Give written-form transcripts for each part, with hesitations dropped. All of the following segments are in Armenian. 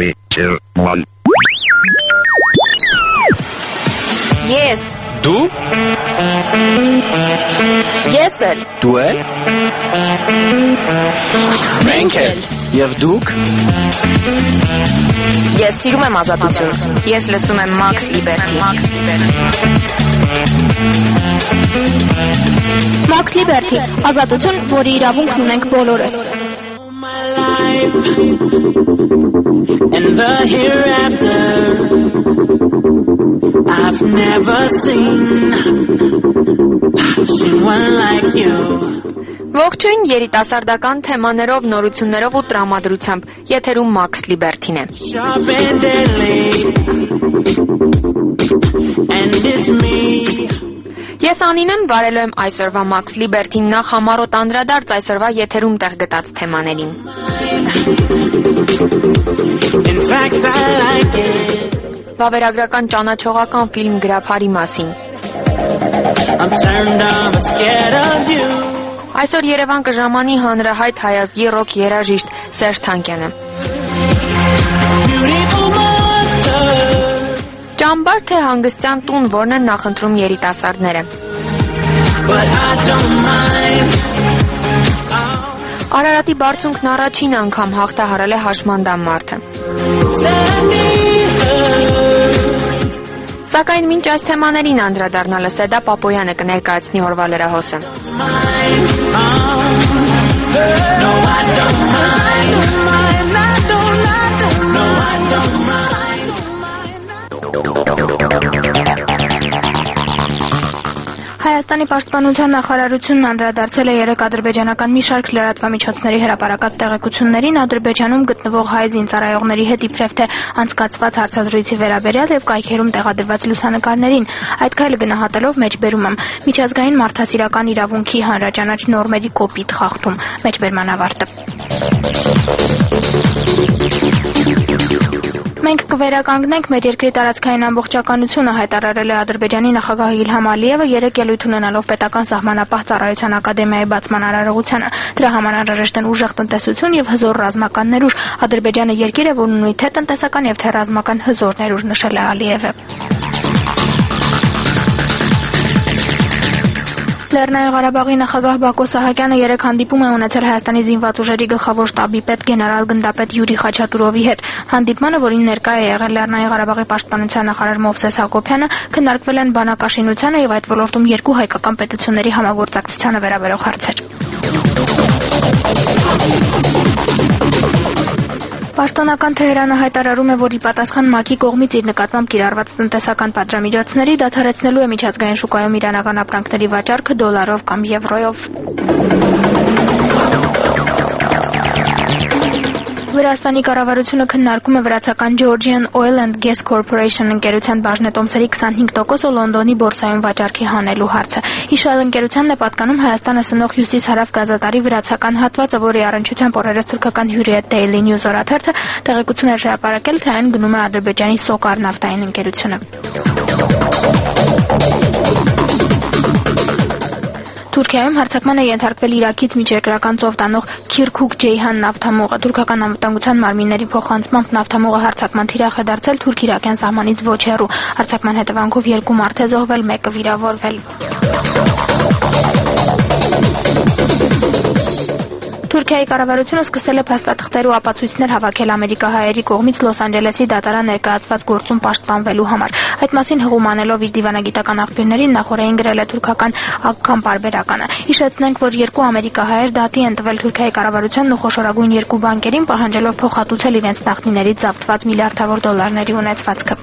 3, 2, 1. Ես Դու Ես էլ Դու էլ Մենք էլ Եվ դուք Ես սիրում եմ ազատություն Ես լսում եմ Max Liberty Max Liberty ազատություն, որի իրավունքն ունենք բոլորս And the hereafter I've never seen one like you Ողջույն երիտասարդական թեմաներով, նորություններով ու տրամադրությամբ եթերում Max Liberty-ն է Sharp and deadly And it's me Ես Անին եմ, վարելու եմ այսօրվա Max Liberty-ն նախ համառոտ անդրադարձ այսօրվա եթերում տեղ գտած թեմաներին In fact I like it Վավերագրական ճանաչողական ֆիլմ գրափարի մասին I'm turned on but scared of you Այսօր Երևան կժամանի հանրահայտ հայազգի ռոք երաժիշտ Սերժ Թանկյանը Beautiful monster Ճամբար թե հանգստյան տուն, որն են նախընտրում երիտասարդները But I don't mind Արարատի բարձունքն առաջին անգամ հաղթահարել է հաշմանդամ մարդը Սակայն մինչ այս թեմաներին անդրադառնալը Սեդա Պապոյանը կներկայացնի օրվա լրահոսը No I don't mind No I don't mind Հայաստանի պաշտպանության նախարարությունն անդրադարձել է երեք ադրբեջանական մի շարք լրատվամիջոցների հրապարակած տեղեկություններին Ադրբեջանում գտնվող հայ զինծառայողների հետ իբրև թե անցկացված հարցազրույցի վերաբերյալ եւ կայքերում տեղադրված լուսանկարներին։ Այդ քայլը գնահատելով մեջբերում եմ միջազգային մարդասիրական իրավունքի հանրաճանաչ նորմերի կոպիտ խախտում։ Մեջբերման ավարտը։ Մենք կվերականգնենք մեր երկրի տարածքային ամբողջականությունը հայտարարել է Ադրբեջանի նախագահ Իլհամ Ալիևը երեք ելույթ ունենալով պետական սահմանապահ ծառայության ակադեմիայի բացման արարողությանը։ Դրա համար անհրաժեշտ են ուժեղ տնտեսություն եւ հզոր ռազմական ներուժ։ Ադրբեջանը երկիր է, որն ունի թե տնտեսական եւ թե ռազմական հզոր ներուժ, նշել է Ալիևը։ Լեռնային Ղարաբաղի նախագահ Բակո Սահակյանը երեք հանդիպում է ունեցել Հայաստանի զինված ուժերի գլխավոր շտաբի պետ գեներալ գնդապետ Յուրի Խաչատուրովի հետ։ Հանդիպմանը, որին ներկա է եղել Լեռնային Ղարաբաղի պաշտպանության նախարար Մովսես Հակոբյանը, քննարկվել են բանակաշինությանը եւ այդ ոլորտում երկու հայկական պետությունների համագործակցությանը վերաբերող հարցեր։ Պաշտոնական Թեհրանը հայտարարում է, որ ի պատասխան ՄԱԿ-ի կողմից իր նկատմամբ կիրառված տնտեսական պատժամիջոցների դադարեցնելու է միջազգային շուկայում իրանական ապրանքների վաճառքը դոլարով կամ եվրոյով։ Վրաստանի կառավարությունը քննարկում է վրացական Georgian Oil and Gas Corporation ընկերության բաժնետոմսերի 25% Լոնդոնի բորսայում վաճառքի հանելու հարցը։ Իշալ ընկերությանն է պատկանում Հայաստանը սնող հյուսիս-հարավ գազատարի վրացական հատվածը, որի առնչությամբ օրերս թուրքական Hürriyet Daily News օրաթերթը տեղեկություն էր հրապարակել, թե այն գնում է Ադրբեջանի Սոկար նավթային ընկերությունը։ Թուրքիայում հարձակման է ենթարկվել Իրաքից միջերկրական ծով տանող Քիրքուկ Ջեյհան նավթամուղը։ Թուրքական անվտանգության մարմինների փոխանցմամբ նավթամուղը հարձակման թիրախ է դարձել թուրք-իրաքյան սահմանից ոչ հեռու։ Հարձակման հետևանքով 2 մարդ է զոհվել, 1-ը վիրավորվել։ Թուրքիայի կառավարությունը սկսել է փաստաթղթեր ու ապացույցներ հավաքել ամերիկահայերի կողմից Լոս Անջելեսի դատարան ներկայացված գործում պաշտպանվելու համար։ Այդ մասին հղում անելով իր դիվանագիտական աղբյուրներին նախորդին գրել է թուրքական Ակքամ պարբերականը։ Հիշեցնենք, որ 2 ամերիկահայեր դատի են տվել Թուրքիայի կառավարությանն ու խոշորագույն 2 բանկերին, պահանջելով փոխհատուցել իրենց նախնիներից զավթված միլիարդավոր դոլարների ունեցվածքը։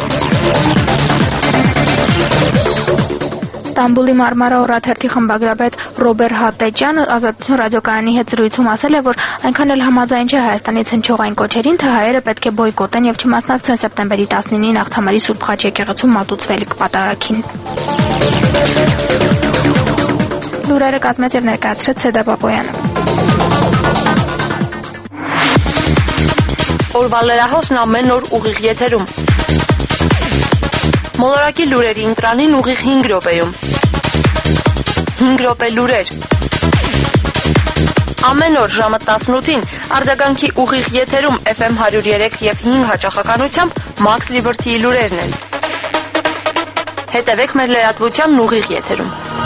Ստամբուլի Մարմարա օրաթերթի խմբագրապետ Ռոբեր Հատեջյանը Ազատություն ռադիոկայանի հետ զրույցում ասել է, որ այնքան էլ համաձայն չէ Հայաստանից հնչող այն կոչերին, թե հայերը պետք է բոյկոտեն եւ չմասնակցեն սեպտեմբերի 19-ին Աղթամարի Սուրբ Խաչ եկեղեցում մատուցվելիք պատարագին։ Լուրերը կազմեց եւ ներկայացրեց Սեդա Պապոյանը։ Օրվա լրահոսն ամեն օր ուղիղ եթերում Մոլորակի լուրերի ընտրանին ուղիղ 5 րոպեում 5 րոպե լուրեր Ամեն օր ժամը 18-ին արձագանքի ուղիղ եթերում FM 103 եւ 5 հաճախականությամբ Max Liberty-ի լուրերն են։ Հետևեք մեր լրատվությանն ուղիղ եթերում։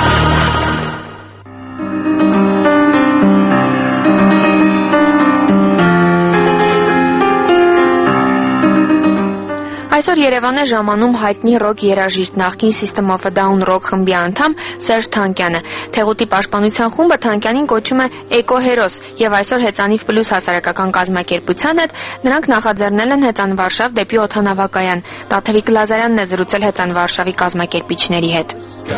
Այսօր Երևան է ժամանում հայտնի ռոք երաժիշտ նախկին System of a Down ռոք խմբի անդամ Սերժ Թանկյանը։ Թեղուտի պաշտպանության խումբը Թանկյանին կոչում է Էկոհերոս եւ այսօր Հեծանիվ Պլյուս հասարակական կազմակերպության հետ նրանք նախաձեռնել են Հեծան Վարշավ դեպի օդանավակայան։ Տաթևիկ Լազարյանն է զրուցել Հեծան Վարշավի կազմակերպիչների հետ։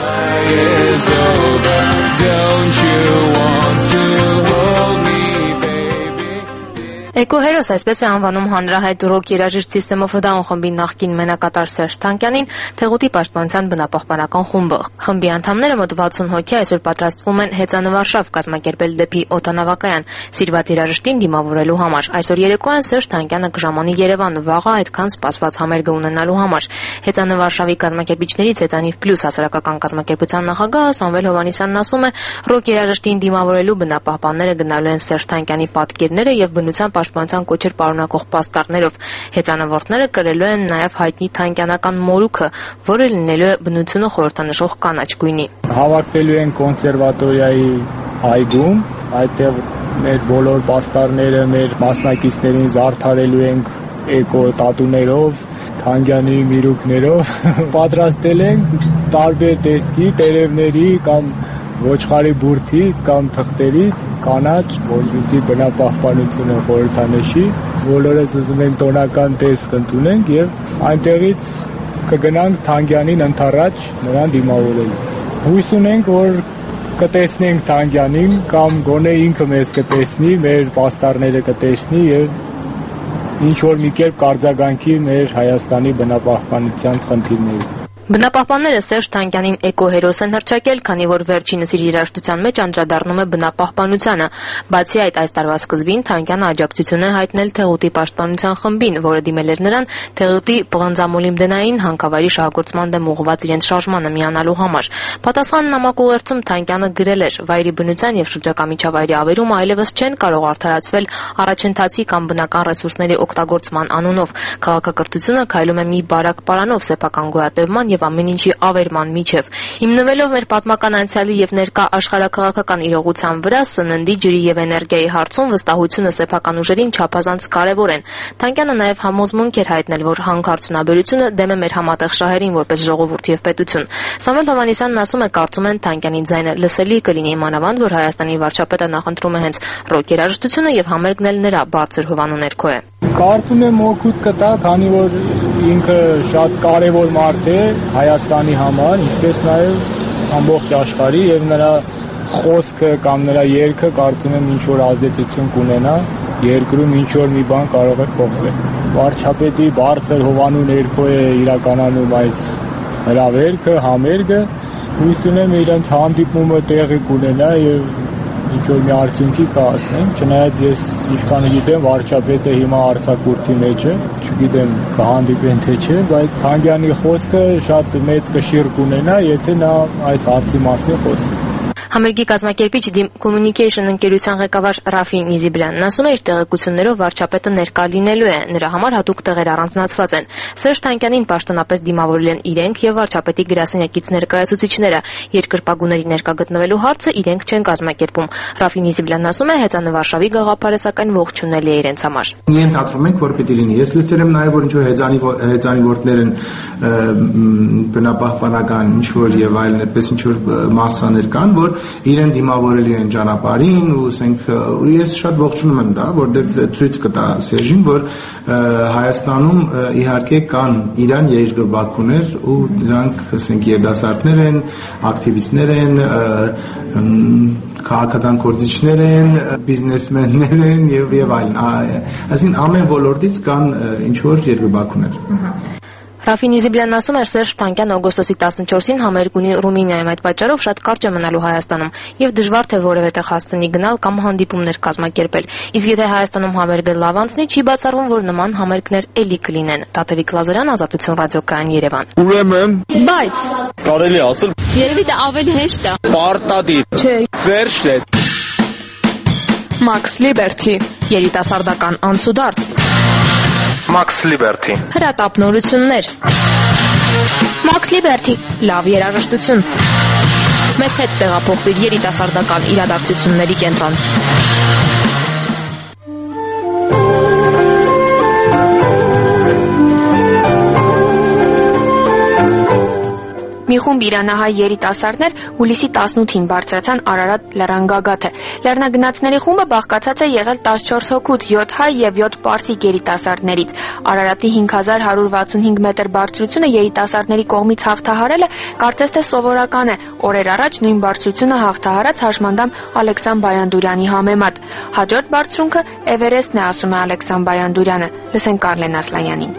Էկոհերոս այսպես է անվանում հանրահայտ ռոք երաժիշտ System of a Down խմբի նախկին մենակատար Սերժ Թանկյանին թեղուտի պաշտպանության բնապահպանական խումբը։ Խմբի անդամները մոտ 60 հոգի այսօր պատրաստվում են Հեծան Վարշավ կազմակերպել դեպի օդանավակայան սիրված երաժշտին դիմավորելու համար։ Այսօր երեկոյան Սերժ Թանկյանը կժամանի Երևան վաղը այդքան սպասված համերգը ունենալու համար։ Հեծան Վարշավի կազմակերպիչներից Հեծանիվ Պլյուս հասարակական կազմակերպության նախագահ Սամվել Հովհաննիսյանն ասում է, ռոք երաժշտին դիմավորելու բնապահպանները գնալու են Սերժ Թանկյանի պատկերները եւ բնության պաշտպանության կոչեր պարունակող պաստառներով։ Հեծանվորդները կրելու են նաև հայտնի թանկյանական մորուքը, որը լինելու է բնությունը խորհրդանշող կանաչ գույնի։ Հավաքվելու են կոնսերվատորիայի այգում, այդտեղ մեր բոլոր պաստառները մեր մասնակիցներին զարդարելու ենք էկո տատուներով, Թանկյանի միրուքներով, պատրաստել ենք տարբեր տեսքի տերևների կամ ոչխարի բուրդից կամ թղթերից կանաչ, որպեսզի բնապահպանությունը խորհրդանշի։ Բոլորս ուզում ենք տոնական տեսք ընդունենք եւ այնտեղից կգնանք Թանկյանին ընդառաջ նրան դիմավորելու։ Հույս ունենք, որ կտեսնենք Թանկյանին կամ գոնե ինքը մեզ կտեսնի, մեր պաստառները կտեսնի եւ ինչ որ մի կերպ կարձագանքի մեր Հայաստանի բնապահպանության խնդիրներին։ Բնապահպանները Սերժ Թանկյանին էկոհերոս են հռչակել, քանի որ վերջինս իր երաժշտության մեջ անդրադառնում է բնապահպանությանը։ Բացի այդ, այս տարվա սկզբին Թանկյանը աջակցություն է հայտնել Թեղուտի պաշտպանության խմբին, որը դիմել էր նրան Թեղուտի պղնձամոլիբդենային հանքավայրի շահագործման դեմ ուղղված իրենց շարժմանը միանալու համար։ Պատասխան նամակ ուղերձում Թանկյանը գրել էր. «Վայրի բնության եւ շրջակա միջավայրի ավերումը այլևս չեն կարող արդարացվել առաջընթացի կամ բնական ռեսուրսների օգտագործման անունով։ Քաղաքակրթությունը քայլում է մի բարակ պարանով սեփական գոյատևման եւ ամեն ինչի ավերման միջև։ Հիմնվելով մեր պատմական անցյալի եւ ներկա աշխարհաքաղաքական իրողության վրա, սննդի, ջրի եւ էներգիայի հարցում վստահությունը սեփական ուժերին չափազանց կարեւոր են»։ Թանկյանը նաեւ համոզմունք էր հայտնել, որ հանքարդյունաբերությունը դեմ է մեր համատեղ շահերին որպես ժողովուրդ եւ պետություն։ Սամվել Հովհաննիսյանն ասում է, կարծում են Թանկյանի ձայնը լսելի կլինի, մանավանդ որ Հայաստանի վարչապետը նախընտրում է հենց ռոք երաժշտությունը եւ համերգն էլ նրա բարձր հովանու ներքո է։ Կարծում եմ օգուտ կտա, քանի որ ինքը շատ կարևոր մարդ է Հայաստանի համար, ինչպես նաև ամբողջ աշխարհի եւ նրա խոսքը կամ նրա երգը կարծում եմ ինչ որ ազդեցություն կունենա երկրում, ինչ որ մի բան կարող է փոխվել։ Վարչապետի բարձր հովանու ներքո է իրականանում այս հրավերքը, համերգը։ Հույս ունեմ իրենց հանդիպումը տեղի կունենա եւ ինչ որ մի արդյունքի կհասնենք, չնայած ես ինչքան գիտեմ վարչապետը հիմա արձակուրդի մեջ է, չգիտեմ կհանդիպեն թե չէ, բայց Թանկյանի խոսքը շատ մեծ կշիռ կունենա, եթե նա այս հարցի մասին խոսի։ Համերգի կազմակերպիչ Dim Communication ընկերության ղեկավար Ռաֆի Նիզիբլյանն ասում է, իր տեղեկություններով վարչապետը ներկա լինելու է, նրա համար հատուկ տեղեր առանձնացված են։ Սերժ Թանկյանին պաշտոնապես դիմավորել են իրենք եւ վարչապետի գրասենյակից ներկայացուցիչները։ Երկրպագուների ներկա գտնվելու հարցը իրենք չեն կազմակերպում։ Ռաֆի Նիզիբլյանն ասում է, Հեծան Վարշավի գաղափարը սակայն ողջունելի է իրենց համար։ Ենթադրում ենք, որ պիտի լինի։ Ես լսել եմ նաեւ, որ ինչ որ հեծանիվորներ են բնապահպանական ինչ որ եւ այլն, այդպես ինչ որ մասսաներ կան, որ իրեն դիմավորելի են ճանապարհին ու ասենք ես շատ ողջունում եմ դա, որտեվ ցույց կտա Սերժին, որ Հայաստանում իհարկե կան իրան երկրպագուներ ու նրանք ասենք երդասարտներ են, ակտիվիստներ են, քաղաքական գործիչներ են, բիզնեսմեններ են եւ այլն։ Այսինքն ամեն ոլորտից կան ինչ որ երկրպագուներ։ Ռաֆի Նիզիբլյանն ասում է, Սերժ Թանկյանը օգոստոսի 14-ին համերգ ունի Ռումինիայում, այդ պատճառով շատ կարճ է մնալու Հայաստանում եւ դժվար թե որևէ տեղ հասցնի գնալ կամ հանդիպումներ կազմակերպել։ Իսկ եթե Հայաստանում համերգը լավ անցնի, չի բացառվում, որ նման համերգներ էլի կլինեն։ Տաթևիկ Լազարյան, Ազատություն ռադիոկայան, Երևան։ Ուրեմն, Բայց կարելի ասել, երևի դա ավելի հեշտ է։ պարտադիր։ Չէ։ Վերջն է։ Max Liberty, երիտասարդական անցուդարձ, Max Liberty, հրատապ նորություններ, Max Liberty, լավ երաժշտություն։ Մեզ հետ տեղափոխվիր երիտասարդական իրադարձությունների կենտրոն։ Մի խումբ իրանահայ երիտասարդներ հուլիսի 18-ին բարձրացան Արարատ լեռան գագաթը։ Լեռնագնացների խումբը բաղկացած է եղել 14 հոգուց, 7 հայ եւ 7 պարսիկ երիտասարդներից։ Արարատի 5165 մետր բարձրությունը երիտասարդների կողմից հաղթահարելը կարծես թե սովորական է։ Օրեր առաջ նույն բարձրությունը հաղթահարած հաշմանդամ Ալեքսան Բայանդուրյանի համեմատ։ Հաջորդ բարձրունքը Էվերեստն է, ասում է Ալեքսան Բայանդուրյանը։ Լսենք Կարլեն Ասլանյանին։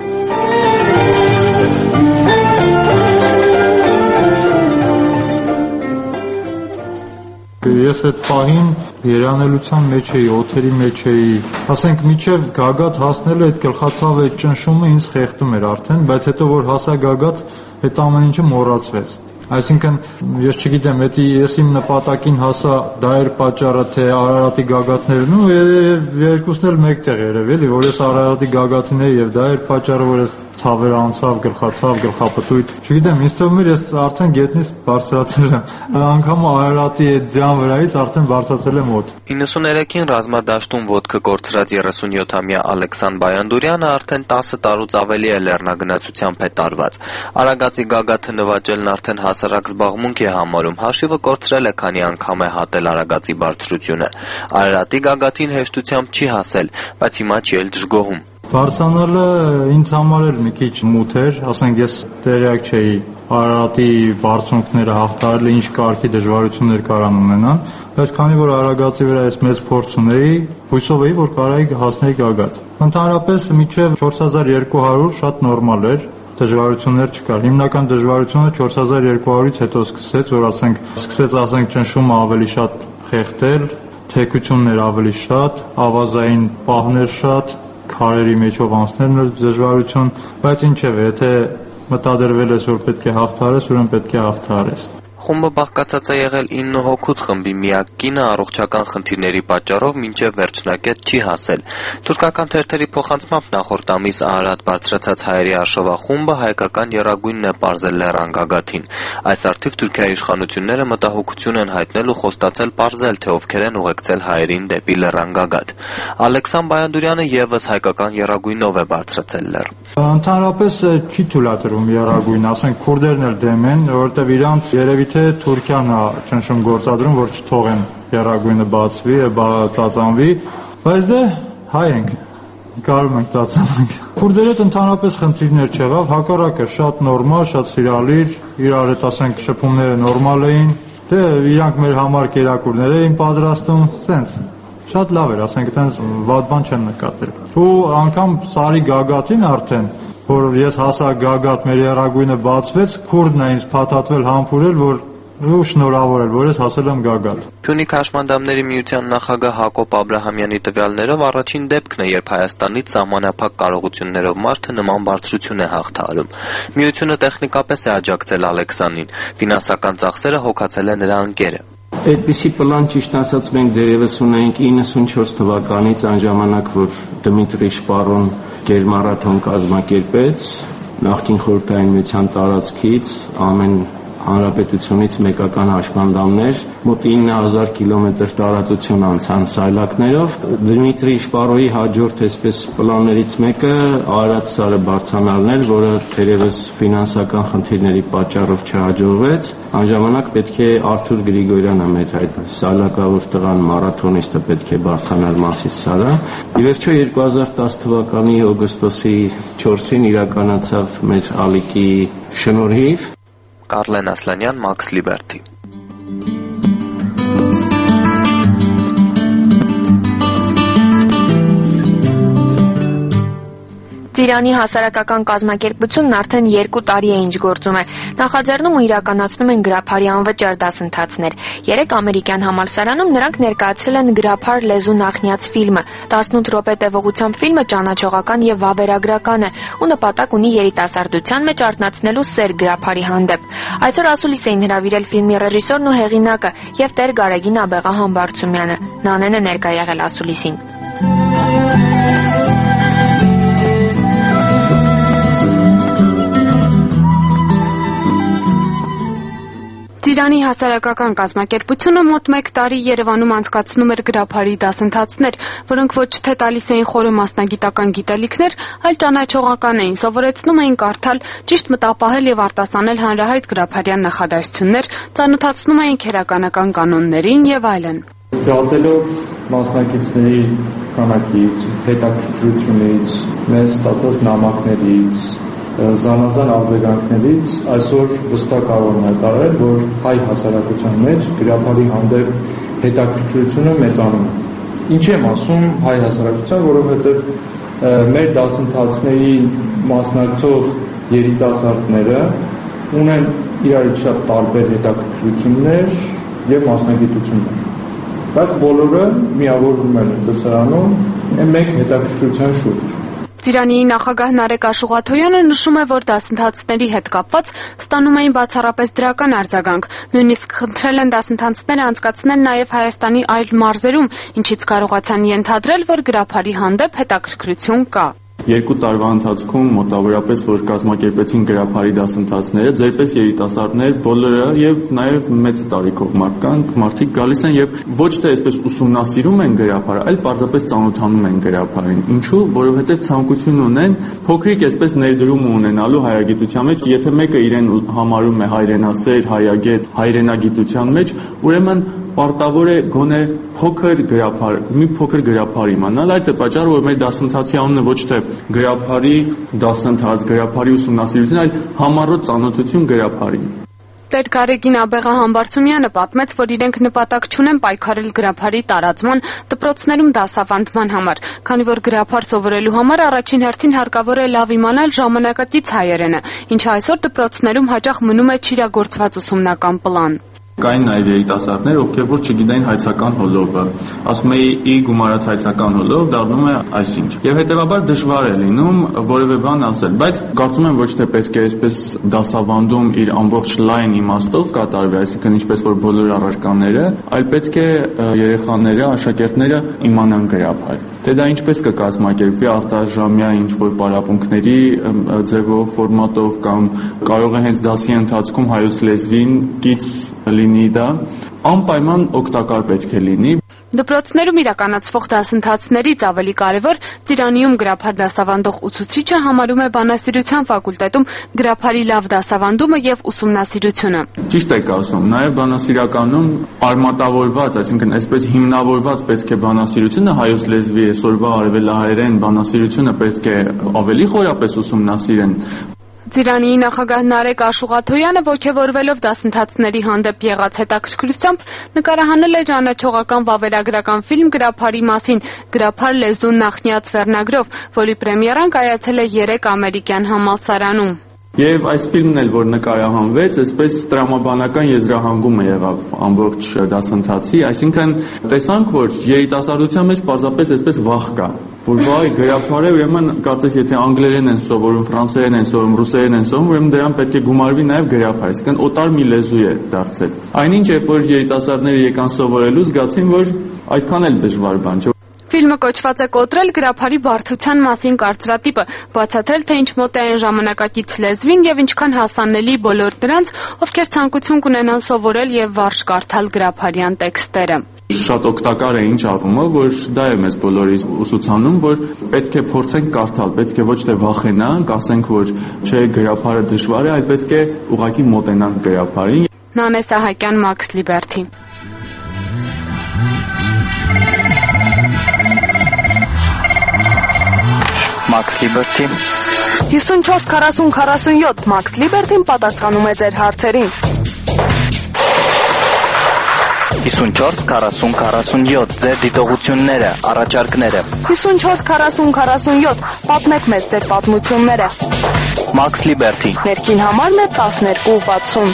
Ես այդ պահին երանելության մեջ էի, օթերի մեջ էի, ասենք միջև գագաթ հասնելը այդ գլխացավ այդ ճնշումը ինձ խեղդում էր արդեն, բայց հետո որ հասա գագաթ, այդ ամեն ինչը մոռացվեց։ Այսինքն ես չգիտեմ, եթե ես իմ նպատակին հասա, դա էր պատճառը, թե Արարատի գագաթներն ու երկուսն էլ մեկտեղ երևի էլի, որ ես Արարատի գագաթին էի եւ դա էր պատճառը, որ ես ցավեր անցավ, գլխացավ, գլխապտույտ։ Չգիտեմ, ինձ թվում էր ես արդեն գետնից բարձրացել եմ։ Անգամ Արարատի այդ ձյան վրայից արդեն բարձրացել եմ օդ։ 93-ին ռազմադաշտում ոտքը կորցրած 37-ամյա Ալեքսան Բայանդուրյանը արդեն 10 տարուց ավելի է լեռնագնացությամբ է տարված։ Արագածի գագաթը նվաճելն արդեն հասարակ զբաղմունք է համարում, հաշիվը կորցրել է, քանի անգամ է հատել Արագածի բարձրությունը։ Արարատի գագաթին հեշտությամբ չի հասել, բայց հիմա չի էլ դժգոհում։ Բարձրանալը ինձ համար էլ մի քիչ մութ էր, ասենք ես տեղյակ չէի Արարատի բարձունքները հաղթահարելը ինչ կարգի դժվարություններ կարան ունենան, բայց քանի որ Արագածի վրա ես մեծ փորձ ունեի, հույսով էի, որ կարայի հասնեի գագաթ։ Ընդհանրապես մինչև 4200 շատ նորմալ էր, դժվարություններ չկար։ Հիմնական դժվարությունը 4200-ից հետո սկսեց, որ ասենք ճնշումը ավելի շատ խեղդել, թեքություններ ավելի շատ, ավազային պահներ շատ, քարերի մեջով անցնելն դժվարություն, բայց ինչևէ, եթե մտադրվել ես, որ պետք է հաղթահարես, ուրեմն պետք է հաղթահարես։ Խումբը բաղկացած է եղել 9 հոգուց, խմբի միակ կինը առողջական խնդիրների պատճառով մինչև վերջնակետ չի հասել։ Թուրքական թերթերի փոխանցմամբ նախորդ ամիս Արարատ բարձրացած հայերի արշավախումբը հայկական եռագույնն է պարզել լեռան գագաթին։ Այս առթիվ Թուրքիայի իշխանությունները մտահոգություն են հայտնել ու խոստացել պարզել, թե ովքեր են ուղեկցել հայերին դեպի լեռան գագաթ։ Ալեքսան Բայանդուրյանը եւս հայկական եռագույնով է բարձրացել լեռ։ Ընդհանրապես չի թույլատրվում եռագույն, ասենք քուրդերն էլ դեմ են, որովհետև իրանց երևի թե Թուրքիան է ճնշում գործադրում, որ չթողեն եռագույնը բացվի, ծածանվի, բայց դե հայ ենք, կարում ենք ծածանենք։ Քուրդերի հետ ընդհանրապես խնդիրներ չեղավ, հակառակը շատ նորմալ, շատ սիրալիր, իրար հետ ասենք շփումները նորմալ էին, դե իրանք մեր համար կերակուրներ էին պատրաստում, սենց։ Շատ լավ էր, ասենք այդպես վատ բան չեմ նկատել։ Ու անգամ Սարի գագաթին արդեն, որ ես հասա գագաթ, մեր եռագույնը բացվեց, քուրդն է ինձ փաթաթվել, համբուրել, որ ու շնորհավորել, որ ես հասել եմ գագաթ։ Փյունիկ հաշմանդամների միության նախագահ Հակոբ Աբրահամյանի տվյալներով առաջին դեպքն է, երբ Հայաստանից սահմանափակ կարողություններով մարդը նման բարձրություն է հաղթահարում։ Միությունը տեխնիկապես է աջակցել Ալեքսանին, ֆինանսական ծախսերը հոգացել է նրա ընկերը։ Այդպիսի պլան ճիշտ ասած մենք դերևս ունենք 94 թվականից, այն ժամանակ, որ Դմիտրի Շպարոն գերմարաթոն կազմակերպեց, նախկին խորհրդային միության տարածքից ամեն հանրապետությունից մեկական հաշմանդամներ, մոտ 9000 կիլոմետր տարածություն անցան սայլակներով։ Դմիտրի Շպարոյի հաջորդ այսպես պլաններից մեկը Արարատ սարը բարձրանալն էր, որը թերևս ֆինանսական խնդիրների պատճառով չհաջողվեց։ Անժամանակ պետք է Արթուր Գրիգորյանը մեր այդ սայլակավոր տղան մարաթոնիստը պետք է բարձրանար Մասիս սարը։ Ի վերջո 2010 թվականի օգոստոսի 4-ին իրականացավ մեր ալիքի շնորհիվ։ Կարլեն Ասլանյան, Max Liberty։ Ծիրանի հասարակական կազմակերպությունն արդեն 2 տարի է ինչ գործում է։ Նախաձեռնում ու իրականացնում են գրափարի անվճար դասընթացներ։ 3 ամերիկյան համալսարանում նրանք ներկայացրել են գրափար լեզու նախնյաց ֆիլմը։ 18 րոպե տևողությամբ ֆիլմը ճանաչողական եւ վավերագրական է ու նպատակ ունի երիտասարդության մեջ արթնացնելու սեր գրափարի հանդեպ։ Այսօր ասուլիս էին հրավիրել ֆիլմի ռեժիսորն ու հեղինակը եւ Տեր Գարեգին Աբեղահամբարձումյանը։ Նանեն է ներկա եղել ասուլիսին։ Ծիրանի հասարակական կազմակերպությունը մոտ 1 տարի Երևանում անցկացնում էր գրափարի դասընթացներ, որոնք ոչ թե տալիս էին խորը մասնագիտական գիտելիքներ, այլ ճանաչողական էին, սովորեցնում էին կարդալ, ճիշտ մտապահել եւ արտասանել հանրահայտ գրափարյան նախադասություններ, ծանոթացնում էին քերականական կանոններին եւ այլն։ Դատելով մասնակիցների քանակից, հետաքրքրությունից, մեծ ստացած նամակներից, զանազան արձագանքներից այսօր վստահ կարող եմ հայտարարել, որ հայ հասարակության մեջ գրափարի հանդեպ հետաքրքրությունը մեծանում է։ Ինչի եմ ասում հայ հասարակության, որովհետև մեր դասընթացների մասնակցող երիտասարդները ունեն իրարից շատ տարբեր հետաքրքրություններ եւ մասնագիտություններ։ Բայց բոլորը միավորվում են դասարանում մեկ հետաքրքրության շուրջ։ Ծիրանի նախագահ Նարեկ Աշուղաթոյանը նշում է, որ դասընթացների հետ կապված ստանում էին բացառապես դրական արձագանք, նույնիսկ խնդրել են դասընթացները անցկացնել նաև Հայաստանի այլ մարզերում, ինչից կարողացան ենթադրել, որ գրափարի հանդեպ հետաքրքրություն կա։ 2 տարվա ընթացքում մոտավորապես որ կազմակերպեցին գրափարի դասընթացները, ձերպես երիտասարդներ բոլորը եւ նաեւ մեծ տարիքով մարդիկ գալիս են եւ ոչ թե այսպես ուսումնասիրում են գրափարը, այլ պարզապես ծանոթանում են գրափարին։ Ինչու՞, որովհետեւ ցանկություն ունեն փոքրիկ այսպես ներդրում ունենալու հայագիտության մեջ, եթե մեկը իրեն համարում է հայրենասեր, հայագետ, հայրենագիտության մեջ, ուրեմն պարտավոր է գոնե մի փոքր գրափար իմանալ, այդ է պատճառը, որ մեր դասընթացի անունը ոչ թե գրափարի դասընթաց, գրափարի ուսումնասիրություն, այլ համառոտ ծանոթություն գրափարին։ Տեր Գարեգին Աբեղահամբարձումյանը պատմեց, որ իրենք նպատակ չունեն պայքարել գրափարի տարածման, դպրոցներում դասավանդման համար, քանի որ գրափար սովորելու համար առաջին հերթին հարկավոր է լավ իմանալ ժամանակակից հայերենը, ինչը այսօր դպրոցներում հաճախ մնում է չիրագործված ուսումնական պլան։ Կային նաև երիտասարդներ, ովքեր որ չգիտեն հայցական հոլովը, ասում էի գումարած հայցական հոլով դառնում է այսինչ։ Եվ հետեւաբար դժվար է լինում որևէ բան ասել, բայց կարծում եմ ոչ թե պետք է այսպես դասավանդում իր ամբողջ լայն իմաստով կատարվի, այսինքն ինչպես որ բոլոր առարկաները, այլ պետք է երեխաները, աշակերտները իմանան գրափար։ Թե դա ինչպես կկազմակերպվի արտաժամյա ինչ-որ պարապմունքների ձևով, ֆորմատով կամ կարող է հենց դասի ընթացքում հայոց լեզվին կից լինի դա, անպայման օգտակար պետք է լինի։ Դպրոցներում իրականացվող դասընթացներից ավելի կարևոր Ծիրանիում գրափար դասավանդող ուսուցիչը համարում է բանասիրության ֆակուլտետում գրափարի լավ դասավանդումը եւ ուսումնասիրությունը։ Ճիշտ եք ասում, նաեւ բանասիրականում արմատավորված, այսինքն այսպես հիմնավորված պետք է բանասիրությունը հայոց լեզվի այսօրվա արևելահայերեն բանասիրությունը պետք է ավելի խորապես ուսումնասիրեն։ Ծիրանի նախագահ Նարեկ Աշուղաթոյանը ոգևորվելով դասընթացների հանդեպ եղած հետաքրքրությամբ նկարահանել է ճանաչողական վավերագրական ֆիլմ գրափարի մասին «Գրափար լեզու նախնյաց» վերնագրով, որի պրեմիերան կայացել է 3 ամերիկյան համալսարանում։ Եվ այս ֆիլմն էլ որ նկարահանվեց, այսպես տրամաբանական եզրահանգումը եղավ ամբողջ դասընթացի, այսինքն տեսանք, որ երիտասարդության մեջ պարզապես այսպես վախ կա, որ վայ գրափարը ուրեմն կարծես եթե անգլերեն են սովորում, ֆրանսերեն են սովորում, ռուսերեն են սովորում, ուրեմն դրան պետք է գումարվի նաև գրափար, այսինքն օտար մի լեզու է դարձել։ Այնինչ երբ որ երիտասարդները եկան սովորելու, զգացին, որ այդքան էլ դժվար բան չէ։ Ֆիլմը կոչված է կոտրել գրափարի բարդության մասին կարծրատիպը, բացատրել, թե ինչ մոտ է այն ժամանակակից լեզվին եւ ինչքան հասանելի բոլոր նրանց, ովքեր ցանկություն կունենան սովորել եւ վարժ կարդալ գրափարյան տեքստերը։ Շատ օգտակար է ինչ առումով, որ դա է մեզ բոլորիս ուսուցանում, որ պետք է փորձենք կարդալ, պետք է ոչ թե վախենանք, ասենք, որ չէ, գրափարը դժվար է, այլ պետք է ուղղակի մոտենանք գրափարին։ Նանե Սահակյան, Մաքս Լիբերթի։ Մաքս Լիբերթի 54 40 47 Մաքս Լիբերթին պատասխանում է ձեր հարցերին։ 54 40 47 ձեր դիտողությունները, առաջարկները։ 54 40 47 պատմեք մեզ ձեր պատմությունները։ Max Liberty։ Ներքին համարն է 1260։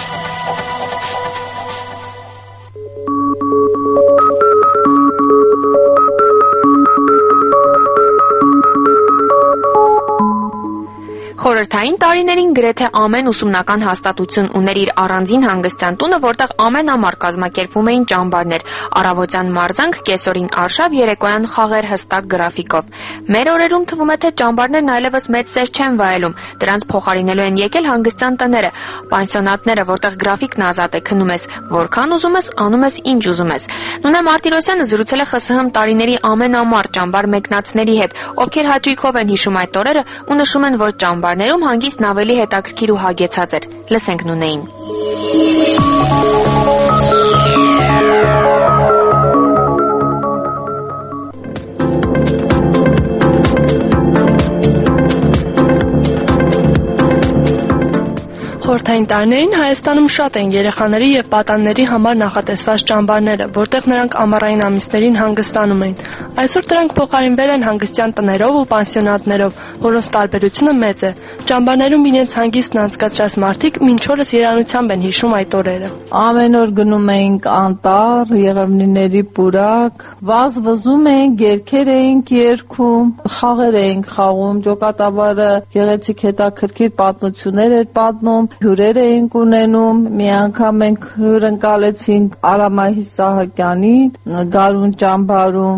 Խորհրդային տարիներին գրեթե ամեն ուսումնական հաստատություն ուներ իր առանձին հանգստյան տունը, որտեղ ամեն ամառ կազմակերպվում էին ճամբարներ, առավոտյան մարզանք, կեսօրին արշավ, երեկոյան խաղեր հստակ գրաֆիկով։ Մեր օրերում թվում է, թե ճամբարներն այլևս մեծ սեր չեն վայելում, դրանց փոխարինելու են եկել հանգստյան տները, պանսիոնատները, որտեղ գրաֆիկն ազատ է, քնում ես որքան ուզում ես, անում ես ինչ ուզում ես։ Նունե Մարտիրոսյանը զրուցել է ԽՍՀՄ տարիների ամեն ամառ ճամբար մեկնածների հետ, ովքեր հաճույքով են հիշում այդ օրերը ու նշում են, որ ճամբարներում հանգիստն ավելի հետաքրքիր ու հագեցած էր։ Լսենք Նունեին։ Խորհրդային տարիներին Հայաստանում շատ են երեխաների եւ պատանների համար նախատեսված ճամբարները, որտեղ նրանք ամառային ամիսներին հանգստանում էին։ Այսօր դրանք փոխարինվել են հանգստյան տներով ու պանսիոնատներով, որոնց տարբերությունը մեծ է։ Ճամբարներում իրենց հանգիստն անցկացրած մարդիկ մինչ օրս երանությամբ են հիշում այդ օրերը։ Ամեն օր գնում էինք անտառ, եղևնիների պուրակ, վազվզում էինք, երգեր էինք երգում, խաղեր էինք խաղում, ջոկատավարը գեղեցիկ հետաքրքիր պատմություններ էր պատմում, հյուրեր էինք ունենում, մի անգամ մենք հյուրընկալեցինք Արամահիս Սահակյանին Գարուն ճամբարում։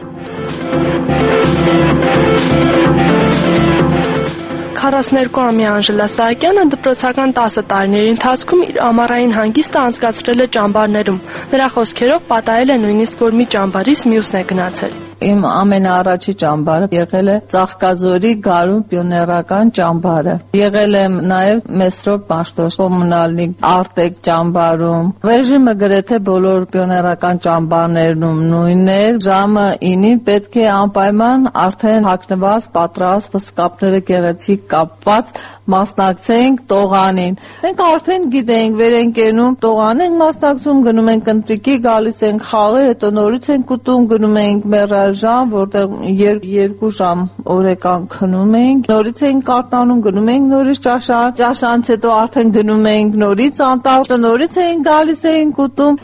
42-ամյա Անժելա Սահակյանը դպրոցական 10 տարիների ընթացքում իր ամառային հանգիստը անցկացրել է ճամբարներում։ Նրա խոսքերով պատահել է նույնիսկ, որ մի ճամբարից մյուսն է գնացել։ Իմ ամենաառաջի ճամբարը եղել է Ծաղկազորի Գարուն պիոներական ճամբարը։ Եղել եմ նաև Մեսրոպ Մաշտոց կոմունալնի Արտեկ ճամբարում։ Ռեժիմը գրեթե բոլոր պիոներական ճամբարներում նույնն էր։ Ժամը 9-ին պետք է անպայման արդեն հագնված, պատրաստ, վսկապները գեղեցիկ կապված մասնակցենք տողանին։ Մենք արդեն գիտենք, վեր ենք ենում, տողան ենք մասնակցում, գնում ենք ընտրիկի, գալիս ենք խաղը, հետո նորից ենք ուտում, գնում ենք մեռաժամ, որտեղ 2 ժամ օրեկան քնում ենք, նորից ենք կարտանում, գնում ենք նորից ճաշան, ճաշանից հետո արդեն գնում ենք նորից անտառ, նորից ենք գալիս ենք ուտում։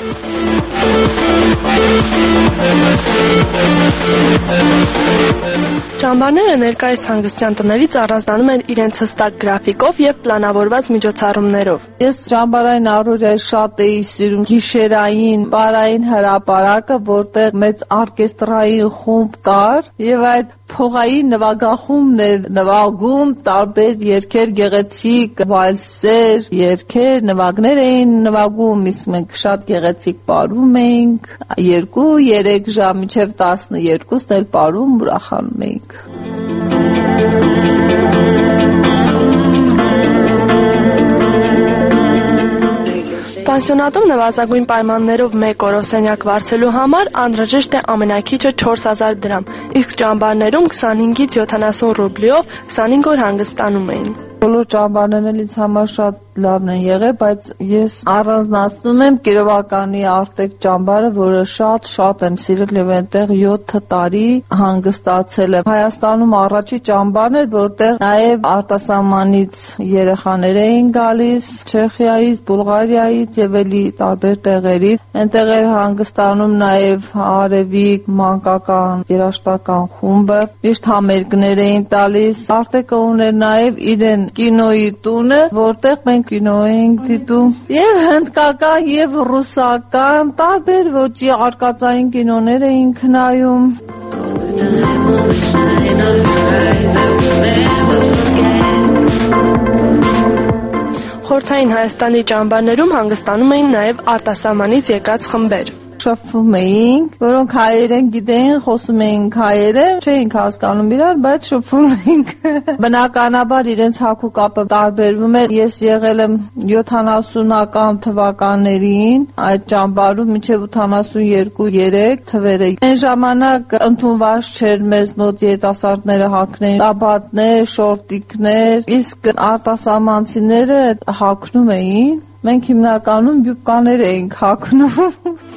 Ճամբարները ներկայիս հանգստյան տներից առանձնանում են իրենց հստակ գրաֆիկով եւ պլանավորված միջոցառումներով։ Ես ճամբարային առօրյայի շատ էի սիրում գիշերային, բարային հրապարակը, որտեղ մեծ օրկեստրային խումբ կար եւ այդ փողային նվագախումբն էր նվագում տարբեր երգեր, գեղեցիկ վալսեր, երգեր, նվագներ էին նվագում, իսկ մենք շատ գեղեցիկ պարում էինք, 2-3 ժամ մինչև 12-ն էլ պարում ուրախանում էինք։ Պանսիոնատում նվազագույն պայմաններով մեկ օրով սենյակ վարձելու համար անհրաժեշտ է ամենակիչը 4000 դրամ, իսկ ճամբարներում 25-ից 70 ռուբլիով 25 օր հանգստանում էին։ Բոլոր ճամբարներն ինձ համար շատ լավն են եղել, բայց ես առանձնացնում եմ Կիրովականի Արտեկ ճամբարը, որը շատ եմ սիրել եւ այնտեղ 7 տարի հանգստացել եմ։ Հայաստանում առաջի ճամբարն էր, որտեղ նաեւ արտասահմանից երեխաներ էին գալիս, Չեխիայից, Բուլղարիայից եւ էլի տարբեր տեղերից։ Այնտեղ էր հանգստանում նաեւ Արևիկ մանկական երաժշտական խումբը, միշտ համերգներ էին տալիս։ Արտեկը ուներ նաեւ իրեն կինոյի տունը, որտեղ մենք կինո ենք դիտում, եւ հնդկական եւ ռուսական տարբեր ոճի արկածային կինոներ էինք նայում։ Խորհրդային Հայաստանի ճամբարներում հանգստանում էին նաեւ արտասահմանից եկած խմբեր։ Շփվում էինք, որոնք հայերեն գիտեին, խոսում էինք հայերեն, չէինք հասկանում իրար, բայց շփվում էինք։ Բնականաբար իրենց հագու կապը տարբերվում էր։ Ես եղել եմ 70-ական թվականներին այդ ճամբարում մինչև 82-3 թվերը։ Այն ժամանակ ընդունված չէր մեզ մոտ երիտասարդները հագնեն տաբատներ, շորտիկներ, իսկ արտասահմանցիները հագնում էին։ Մենք հիմնականում յուբկաներ էինք հագնում։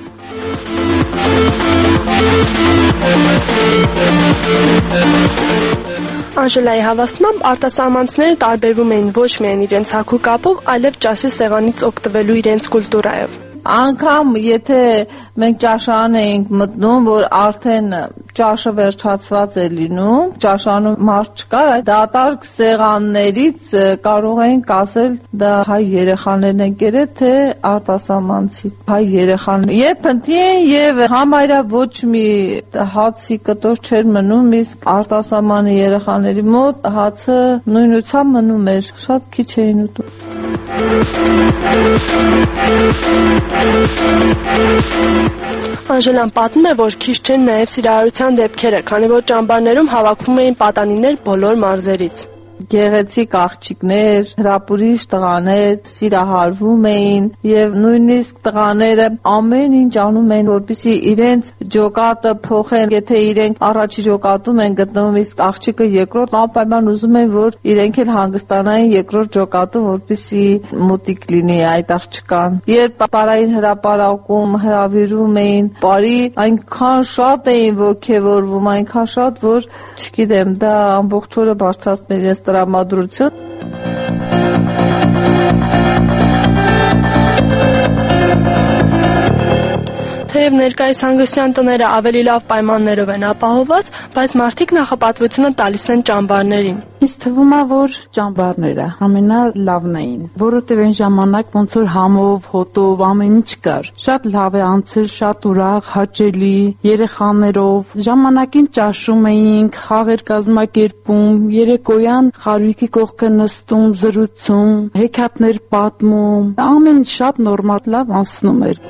Անժելայի հավաստմամբ արտասահմանցիները տարբերվում էին ոչ միայն իրենց հագու կապով, այլև ճաշի սեղանից օգտվելու իրենց կուլտուրայով։ Անգամ եթե մենք ճաշան էինք մտնում, որ արդեն ճաշը վերջացված է լինում, ճաշանում մարդ չկար, այդ դատարկ սեղաններից կարող էինք ասել դա հայ երեխաներն են կերել, թե արտասահմանցի հայ երեխաներ։ Եվ փնտրի էին եւ համարյա ոչ մի հացի կտոր չէր մնում, իսկ արտասահմանի երեխաների մոտ հացը նույնությամբ մնում էր, շատ քիչ էին ուտում։ Անժելան պատմում է, որ քիչ չեն նաև սիրահարության դեպքերը, քանի որ ճամբարներում հավաքվում էին պատանիներ բոլոր մարզերից։ Գեղեցիկ աղջիկներ, հրապուրիչ տղաներ սիրահարվում էին եւ նույնիսկ տղաները ամեն ինչ անում էին, որպեսզի իրենց ջոկատը փոխեն, եթե իրենք առաջի ջոկատում են գտնվում, իսկ աղջիկը երկրորդ, անպայման ուզում են, որ իրենք էլ հանգստանային երկրորդ ջոկատում, որպեսզի մոտիկ լինի այդ աղջկան։ Երբ պարային հրապարակում հրավիրում էին, բարի այնքան շատ էին ոգևորվում, այնքան շատ, որ չգիտեմ, դա ամբողջ օրը բարձրացնել ես տրամադրություն։ Թեև ներկայիս հանգստյան տները ավելի լավ պայմաններով են ապահովված, բայց մարդիկ նախապատվությունը տալիս են ճամբարներին։ Ինձ թվում է, որ ճամբարները ամենալավն էին, որովհետև այն ժամանակ ոնց որ համով, հոտով ամեն ինչ կար։ Շատ լավ է անցել, շատ ուրախ, հաճելի, երեխաներով։ Ժամանակին ճաշում էինք, խաղեր կազմակերպում, երեկոյան խարույկի կողքը նստում, զրուցում, հեքիաթներ պատմում։ Ամեն ինչ շատ նորմալ լավ անցնում էր։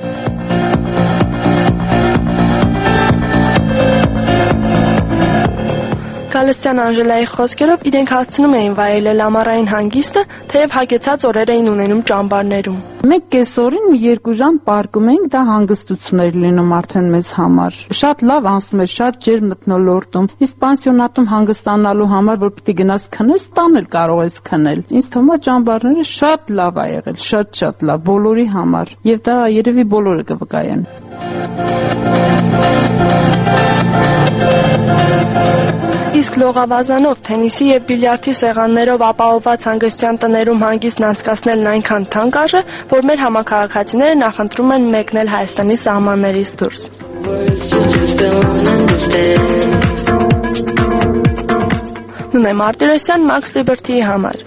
Գալստյան Անժելայի խոսքերով իրենք հասցնում էին վայելել ամառային հանգիստը, թեև հագեցած օրեր էին ունենում ճամբարներում։ Մենք կեսօրին մի 2 ժամ պարկում էինք, դա հանգստություն էր լինում արդեն մեզ համար։ Շատ լավ անցնում էր, շատ ջեր մթնոլորտում։ Իսկ պանսիոնատում հանգստանալու համար, որ պիտի գնաս քնես, տան էլ կարող ես քնել։ Ինձ թվում է ճամբարները շատ լավ ա եղել, շատ լավ բոլորի համար։ Եվ դա երևի բոլորը կվկայեն։ Իսկ լողավազանով, թենիսի եւ բիլիարդի սեղաններով ապահովված հանգստյան տներում հանգիստն անցկացնելն այնքան թանկ արժե, որ մեր համակարգացիները նախընտրում են մեկնել Հայաստանի սահմաններից դուրս։ Նունե Մարտիրոսյան, Max Liberty-ի համար։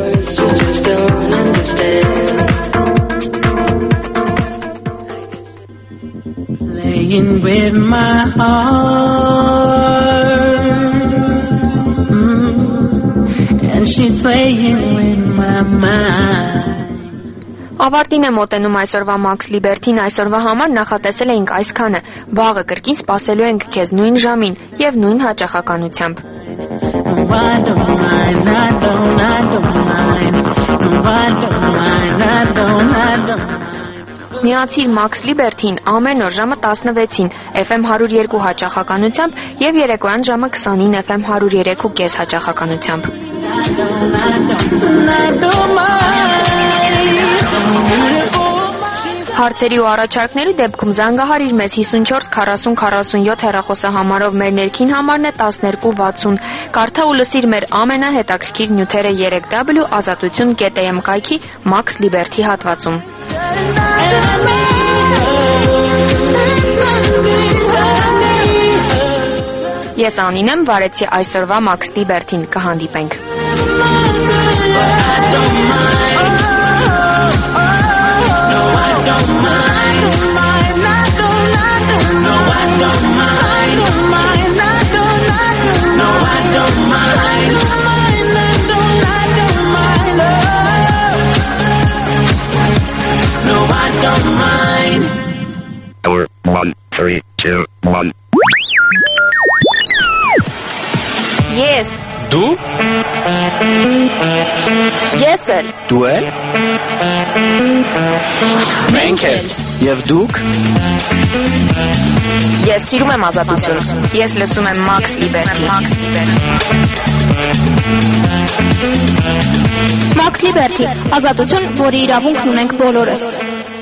Laying with my heart, and she's playing with my mind. Ավարտին է մոտենում այսօրվա Max Liberty-ն, այսօրվա համար նախատեսել էինք այսքանը, վաղը կրկին սպասելու ենք քեզ նույն ժամին եւ նույն հաճախականությամբ։ Միացիր Max Liberty-ին ամեն օր ժամը 16-ին FM 102 հաճախականությամբ եւ երեկոյան ժամը 20-ին FM 103.5 հաճախականությամբ։ Հարցերի ու առաջարկների դեպքում զանգահարիր մեզ 54 40 47 հեռախոսահամարով, մեր ներքին համարն է 1260։ Կարդա ու լսիր մեր ամենահետաքրքիր նյութերը 3W ազատություն.am կայքի Max Liberty հատվածում։ Ես Անին եմ, վարեցի այսօրվա Max Liberty-ն, կհանդիպենք։ Hour 1, 3, 2, 1. Yes. Դու? Ես էլ։ Դու էլ։ Մենք էլ։ Եվ դուք։ Ես սիրում եմ ազատություն։ Ես լսում եմ Max Liberty։ Max Liberty, ազատություն, որի իրավունքն ունենք բոլորս։